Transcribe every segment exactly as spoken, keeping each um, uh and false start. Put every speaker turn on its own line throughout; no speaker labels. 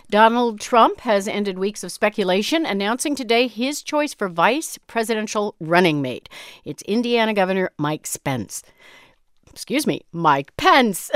Donald Trump has ended weeks of speculation, announcing today his choice for vice presidential running mate. It's Indiana Governor Mike Spence. Excuse me, Mike Pence.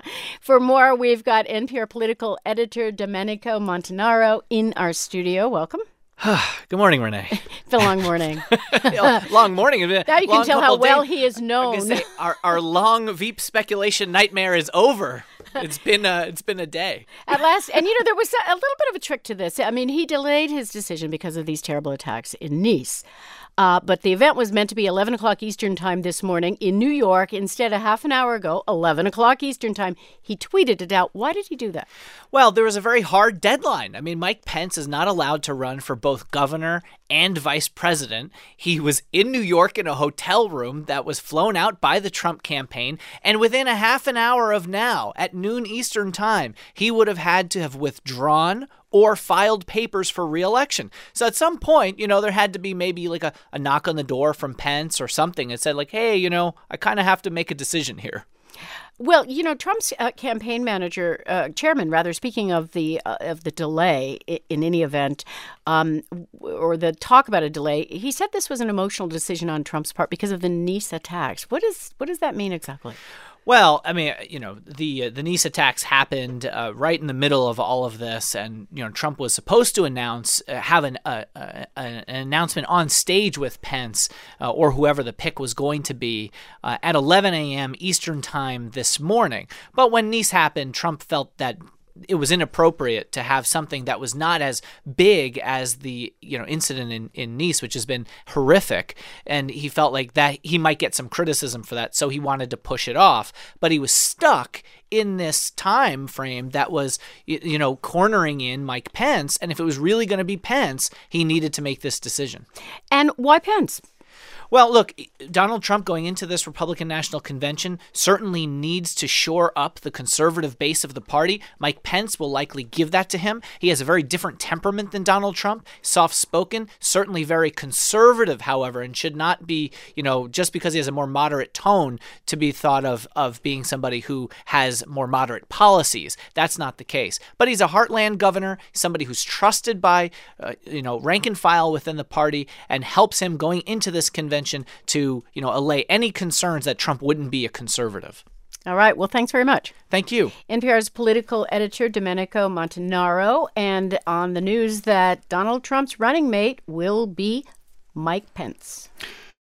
For more, we've got N P R political editor Domenico Montanaro in our studio. Welcome.
Good morning, Renee.
It's a long morning.
long morning.
Now you can tell how well he is known.
Say, our, our long Veep speculation nightmare is over. It's been a, it's been a day.
At last. And, you know, there was a, a little bit of a trick to this. I mean, he delayed his decision because of these terrible attacks in Nice. Uh, but the event was meant to be eleven o'clock Eastern time this morning in New York. Instead, a half an hour ago, eleven o'clock Eastern time, he tweeted it out. Why did he do that?
Well, there was a very hard deadline. I mean, Mike Pence is not allowed to run for both governor and vice president. He was in New York in a hotel room that was flown out by the Trump campaign. And within a half an hour of now, at noon Eastern time, he would have had to have withdrawn or filed papers for re-election. So at some point, you know, there had to be maybe like a, a knock on the door from Pence or something that said like, hey, you know, I kind of have to make a decision here.
Well, you know, Trump's uh, campaign manager, uh, chairman, rather, speaking of the uh, of the delay in, in any event, um, or the talk about a delay, he said this was an emotional decision on Trump's part because of the Nice attacks. What is what does that mean exactly?
Well, I mean, you know, the uh, the Nice attacks happened uh, right in the middle of all of this, and you know, Trump was supposed to announce, uh, have an uh, uh, an announcement on stage with Pence uh, or whoever the pick was going to be uh, at eleven a.m. Eastern time this morning. But when Nice happened, Trump felt that it was inappropriate to have something that was not as big as the, you know, incident in, in Nice, which has been horrific. And he felt like that he might get some criticism for that. So he wanted to push it off. But he was stuck in this time frame that was, you know, cornering in Mike Pence. And if it was really going to be Pence, he needed to make this decision.
And why Pence?
Well, look, Donald Trump going into this Republican National Convention certainly needs to shore up the conservative base of the party. Mike Pence will likely give that to him. He has a very different temperament than Donald Trump, soft-spoken, certainly very conservative, however, and should not be, you know, just because he has a more moderate tone to be thought of of being somebody who has more moderate policies. That's not the case. But he's a heartland governor, somebody who's trusted by, uh, you know, rank and file within the party and helps him going into this convention to, you know, allay any concerns that Trump wouldn't be a conservative.
All right. Well, thanks very much.
Thank you.
N P R's political editor, Domenico Montanaro, and on the news that Donald Trump's running mate will be Mike Pence.